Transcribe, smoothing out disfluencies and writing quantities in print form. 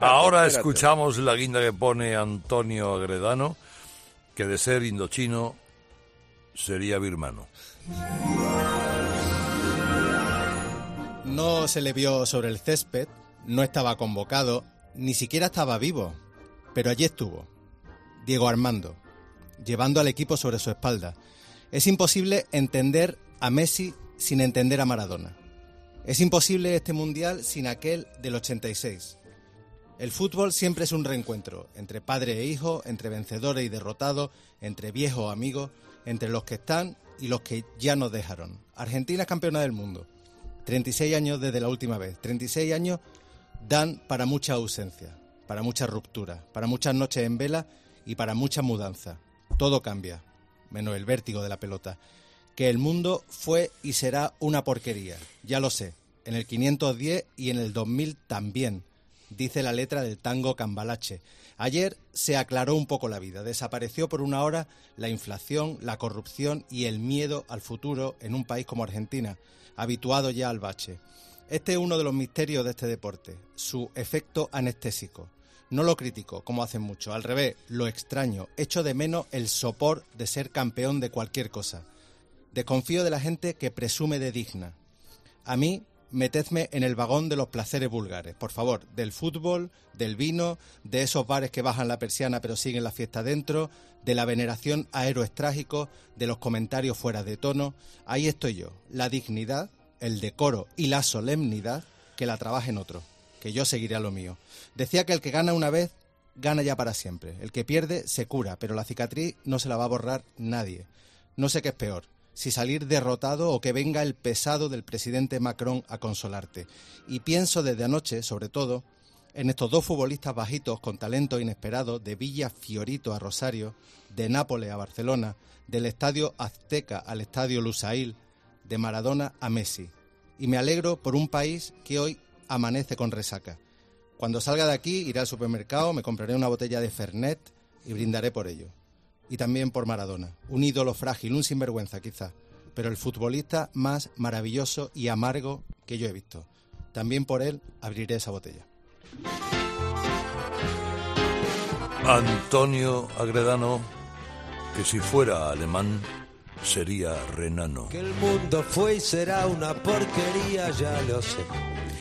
Ahora Espérate. escuchamos la guinda que pone Antonio Agredano, que de ser indochino sería birmano. No se le vio sobre el césped, no estaba convocado, ni siquiera estaba vivo, pero allí estuvo, Diego Armando, llevando al equipo sobre su espalda. Es imposible entender a Messi sin entender a Maradona. Es imposible este mundial sin aquel del 86. El fútbol siempre es un reencuentro, entre padre e hijo, entre vencedores y derrotados, entre viejos amigos, entre los que están y los que ya nos dejaron. Argentina es campeona del mundo. 36 años desde la última vez. 36 años dan para mucha ausencia, para mucha ruptura, para muchas noches en vela y para muchas mudanzas. Todo cambia, menos el vértigo de la pelota. Que el mundo fue y será una porquería, ya lo sé. En el 510 y en el 2000 también, dice la letra del tango Cambalache. Ayer se aclaró un poco la vida, desapareció por una hora la inflación, la corrupción y el miedo al futuro en un país como Argentina, habituado ya al bache. Este es uno de los misterios de este deporte, su efecto anestésico. No lo critico, como hacen muchos, al revés, lo extraño, echo de menos el sopor de ser campeón de cualquier cosa. Desconfío de la gente que presume de digna. A mí, metedme en el vagón de los placeres vulgares, por favor, del fútbol, del vino, de esos bares que bajan la persiana pero siguen la fiesta dentro, de la veneración a héroes trágicos, de los comentarios fuera de tono. Ahí estoy yo, la dignidad, el decoro y la solemnidad, que la trabajen otros, que yo seguiré a lo mío. Decía que el que gana una vez, gana ya para siempre. El que pierde, se cura, pero la cicatriz no se la va a borrar nadie. No sé qué es peor, si salir derrotado o que venga el pesado del presidente Macron a consolarte. Y pienso desde anoche, sobre todo, en estos dos futbolistas bajitos con talento inesperado, de Villa Fiorito a Rosario, de Nápoles a Barcelona, del Estadio Azteca al Estadio Lusail, de Maradona a Messi. Y me alegro por un país que hoy amanece con resaca. Cuando salga de aquí iré al supermercado, me compraré una botella de Fernet y brindaré por ello. Y también por Maradona, un ídolo frágil, un sinvergüenza quizá, pero el futbolista más maravilloso y amargo que yo he visto. También por él abriré esa botella. Antonio Agredano, que si fuera alemán sería renano. Que el mundo fue y será una porquería, ya lo sé.